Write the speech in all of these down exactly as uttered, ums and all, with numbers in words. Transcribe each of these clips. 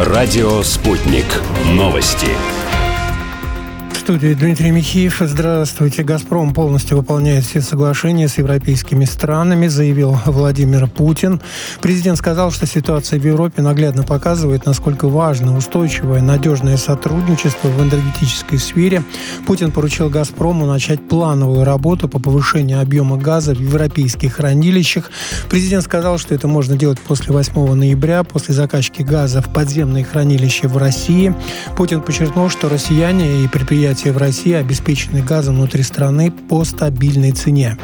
Радио «Спутник». Новости. В студии Дмитрий Михеев. Здравствуйте. «Газпром» полностью выполняет все соглашения с европейскими странами, заявил Владимир Путин. Президент сказал, что ситуация в Европе наглядно показывает, насколько важно устойчивое, надежное сотрудничество в энергетической сфере. Путин поручил «Газпрому» начать плановую работу по повышению объема газа в европейских хранилищах. Президент сказал, что это можно делать после восьмого ноября, после закачки газа в подземные хранилища в России. Путин подчеркнул, что россияне и предприятия в России обеспечены газом внутри страны по стабильной цене.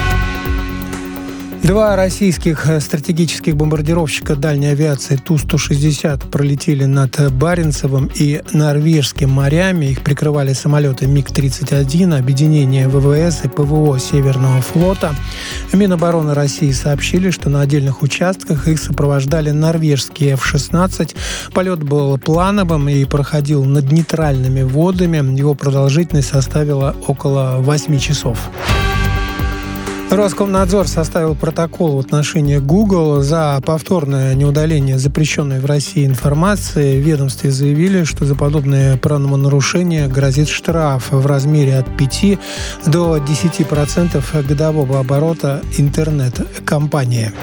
Два российских стратегических бомбардировщика дальней авиации Ту сто шестьдесят пролетели над Баренцевым и Норвежским морями. Их прикрывали самолеты Миг тридцать один, объединение ВВС и ПВО Северного флота. Минобороны России сообщили, что на отдельных участках их сопровождали норвежские эф шестнадцать. Полет был плановым и проходил над нейтральными водами. Его продолжительность составила около восьми часов. Роскомнадзор составил протокол в отношении Google за повторное неудаление запрещенной в России информации. В ведомстве заявили, что за подобное правонарушение грозит штраф в размере от пяти до десяти процентов годового оборота интернет-компании.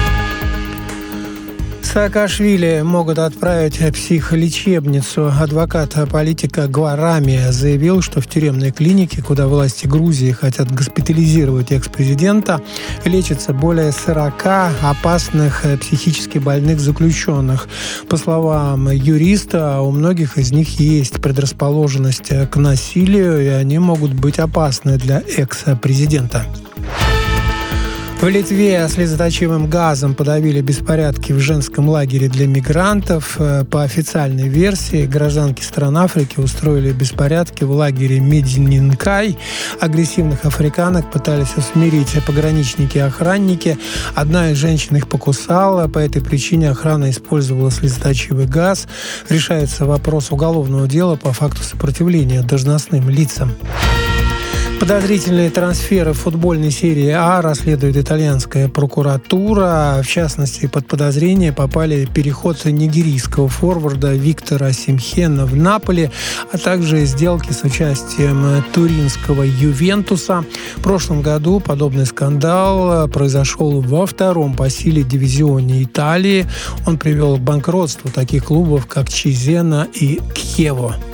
Саакашвили могут отправить в психлечебницу. Адвокат политика Гварами заявил, что в тюремной клинике, куда власти Грузии хотят госпитализировать экс-президента, лечится более сорока опасных психически больных заключенных. По словам юриста, у многих из них есть предрасположенность к насилию, и они могут быть опасны для экс-президента. В Литве слезоточивым газом подавили беспорядки в женском лагере для мигрантов. По официальной версии, гражданки стран Африки устроили беспорядки в лагере Медининкай. Агрессивных африканок пытались усмирить пограничники и охранники. Одна из женщин их покусала. По этой причине охрана использовала слезоточивый газ. Решается вопрос уголовного дела по факту сопротивления должностным лицам. Подозрительные трансферы в футбольной серии А расследует итальянская прокуратура. В частности, под подозрение попали переход нигерийского форварда Виктора Симхена в Наполи, а также сделки с участием туринского Ювентуса. В прошлом году подобный скандал произошел во втором по силе дивизионе Италии. Он привел к банкротству таких клубов, как Чизена и Кьево.